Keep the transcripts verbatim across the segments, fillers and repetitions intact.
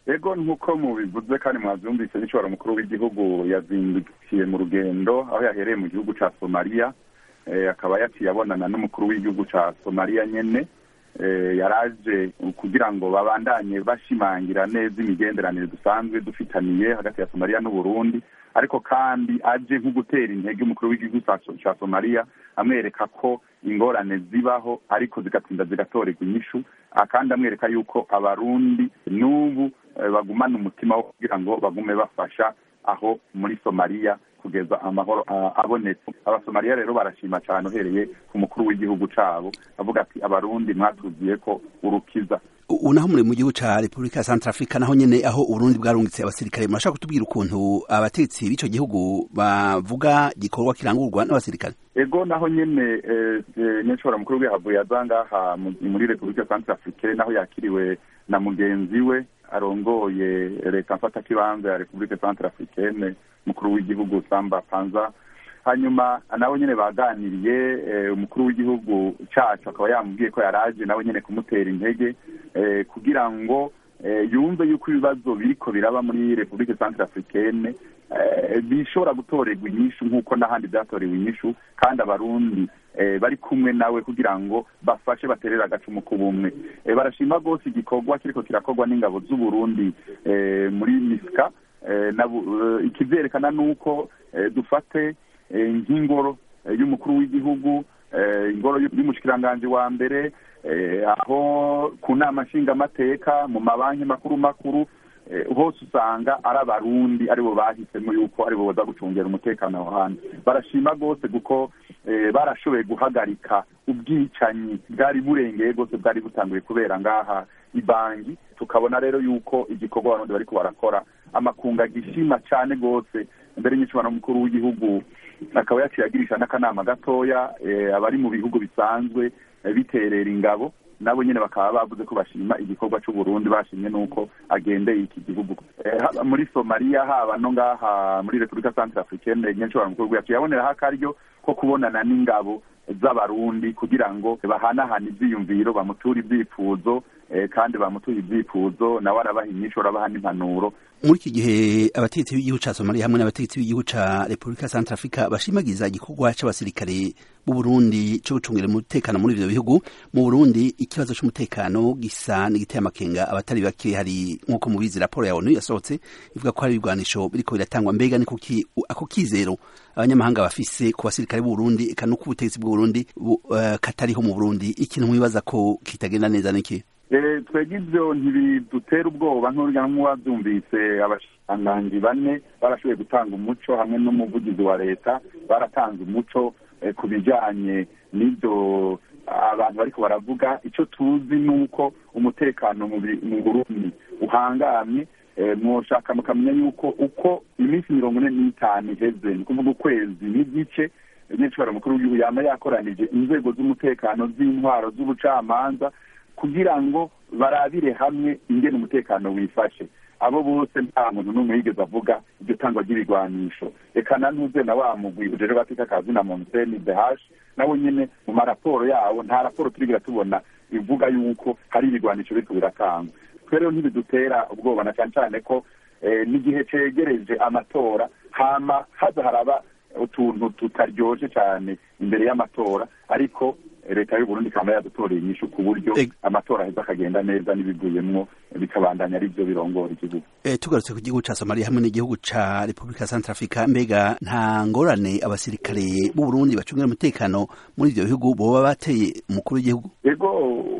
ego nkuko mubivuze kandi mwavyumvise n'icoro mukuru w'igihugu yazindukiye mu rugendo aho yahereye mu gihugu ca Somalia eh, akaba yaciye abonana n'umukuru w'igihugu ca Somalia nyene eh, yaraje kugira ngo babandanye bashimangira neza imigenderanire dusanzwe dufitaniye hagati ya Somalia n'u Burundi, ariko kandi aje nko gutera intege umukuru w'igihugu ca Somalia amwereka ko ingorane zibaho ariko zigatinda zigatorerwa inyishu, akandi amwereka yuko abarundi n'ubu bagumana umutima wo kugira ngo bagume bafasha aho muri Somalia kugeza amahoro abonetse. Abasomaliya rero barashima cyane uhereye ku mukuru w'igihugu cabo avuga ati abarundi mwatuziye ko urukiza. Unaho muri mu gihugu ca Republika ya Centrafrica naho nyene aho Uburundi bwarungitse abasirikare, murashaka kutubwira ukuntu abatetsi b'ico gihugu bavuga gikorwa kirangurwa n'abasirikare? Ego naho nyene nyeshora mukuru w'ihavuye azangaha muri Republika ya Centrafrica naho yakiriwe na mugenzi we arongoye leta mfata kibanza ya Republika Centrafricaine mukuru w'igihugu Samba Panza. Hanyuma nawe nyene baganiriye umukuru w'igihugu cacu akaba yamubwiye ko yaraje nawe nyene kumutera intege kugira ngo yumve yuko ibibazo biriko biraba muri Republika Centrafricaine bishobora gutorerwa inyishu nk'uko n'ahandi byatorewe inyishu, kandi abarundi bari kumwe nawe kugira ngo bafashe baterera agacumu k'ubumwe. Barashima gose igikorwa kiriko kirakorwa n'ingabo z'u Burundi muri MISCA, ikivyerekana nuko dufate nk'ingoro y'umukuru w'igihugu, ingoro y'umushikiranganje wa mbere, aho ku nama nshingamateka, mu mabanki makuru makuru hose usanga ari abarundi aribo bahisemo yuko aribo baza gucungera umutekano aho hantu. Barashima gose kuko barashoboye guhagarika ubwicanyi bwari burengeye gose bwari butanguye kubera ngaha Ibangi. Tukabona rero yuko igikorwa abarundi bariko barakora amakunga gishima cyane gose. Mbere y'icubano mukuru w'igihugu akaba yaciye agirisha n'akanama gatoya abari mu bihugu bisanzwe biterera ingabo, nabo nyene bakaba bavuze ko bashima igikorwa cy'u Burundi, bashimye nuko agendeye iki gihugu muri Somalia haba no ngaha muri Republika Centrafricaine. Nyeshora mukuru yaciye yabonera akaryo ko kubonana n'ingabo z'abarundi kugira ngo bahanahana ivyiyumviro, bamutura ivyifuzo kandi bamutuye ivyifuzo nawe arabaha inyishu, arabaha n'impanuro. Muri iki gihe abategetsi b'igihugu ca Somalia hamwe n'abategetsi b'igihugu ca Republika Centrafrica bashimagiza igikorwa c'abasirikare b'u Burundi cyo gucungira umutekano muri ivyo bihugu. Mu Burundi ikibazo c'umutekano gisa n'igiteye amakenga abatari bake, hari nk'uko mubizi raporo ya ONU yasohotse ivuga ko hari ibigwanisho biriko biratangwa. Mbega ni kuki ako kizero abanyamahanga bafise ku basirikare b'u Burundi eka no ku butegetsi bw'u Burundi uh, katariho mu Burundi, ikintu mwibaza ko kitagenda neza niki? Eh twege ivyo ntibidutera ubwoba nk'urya nk'uwavyumvise. Abashikiranganji bane barashoboye gutanga umuco hamwe n'umuvugizi wa leta baratanze umuco eh, ku bijanye n'ivyo abantu bariko baravuga. Ico tuzi nuko umutekano mu Burundi uhangamye. Eh, mwoshaka mukamenya yuko uko iminsi mirongo ine n'itanu iheze ni kuvuga ukwezi n'igice nyeshora mukuru w'igihugu yama yakoranije inzego z'umutekano z'intwaro z'ubucamanza kugira ngo barabire hamwe ingene umutekano wifashe. Abo bose nta muntu n'umwe yigeze avuga iryo tangwa ry'ibigwanisho. Eka na ntuze na wa mugwi ujejwe gateka kazi na Monseni Behash nawe nyene mu maraporo yawo nta raporo turigira tubona ivuga yuko hari ibigwanisho biriko biratangwa. Rero ntibidutera ubwoba na cyane cyane ko eh, n'igihe cegereje amatora hama haza haraba utuntu tutaryoje cyane imbere y'amatora, ariko leta y'u Burundi kama yadutoreye inyishu ku buryo amatora aheza akagenda neza n'ibivuyemwo bikabandanya ari byo birongora igihugu. Eh tugarutse ku gihugu ca Somalia hamwe n'igihugu ca Republika Centrafrica, mbega nta ngorane abasirikare b'u Burundi bacungira umutekano muri ivyo bihugu boba bateye umukuru w'igihugu? Ego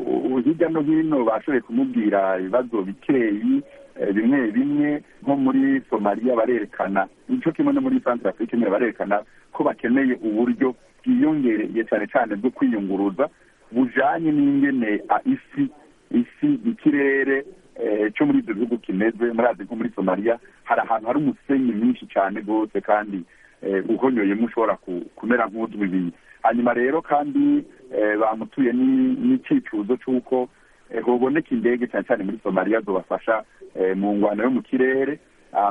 hirya no hino bashoboye kumubwira ibibazo bikeyi bimwe bimwe nko muri Somalia barerekana nico kimwe no muri Centrafrica nyine barerekana ko bakeneye uburyo bwiyongereye cyane cyane bwo kwiyunguruza bujanye n'ingene isi isi ikirere cyo muri ibyo bihugu kimeze. Murazi nko muri Somalia hari ahantu hari umusenyi mwinshi cyane gose kandi uhonyoye mushobora kumera nk'udwibi. Hanyuma rero kandi bamutuye n'icyicuzo cy'uko hoboneka indege cyane cyane muri Somalia zobafasha mu ngwano yo mu kirere.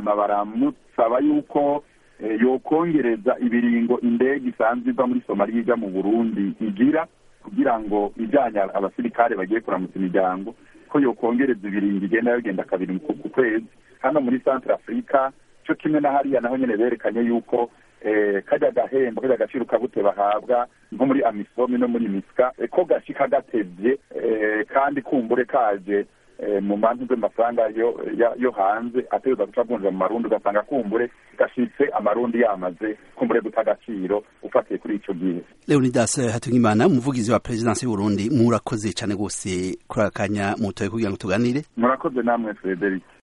Baramusaba yuko yokongereza ibiringo indege isanzwe iva muri Somalia ija mu Burundi igira kugira ngo ijanye abasirikare bagiye kuramutsa imiryango ko yokongereza ibiringi igenda yagenda kabiri ku kwezi. Hano muri Central Africa cyo kimwe na hariya naho nyene berekanye yuko eh kajya gahembo kajya gaciro kabute bahabwa nko muri Amisom no muri Miska eh, ko gashika gatevye eh, kandi kumbure kaje eh, mu mantu z'amafaranga yo yo hanze ateza gucavunja mu marundi ugasanga kumbure gashitse amarundi yamaze kumbure gutagaciro ufatiye kuri ico gihe. Leonidas Hatungimana umuvugizi wa Presidence y'u Burundi, murakoze cyane gose kurakanya mutoye kugira ngo tuganire. Murakoze namwe Frederic.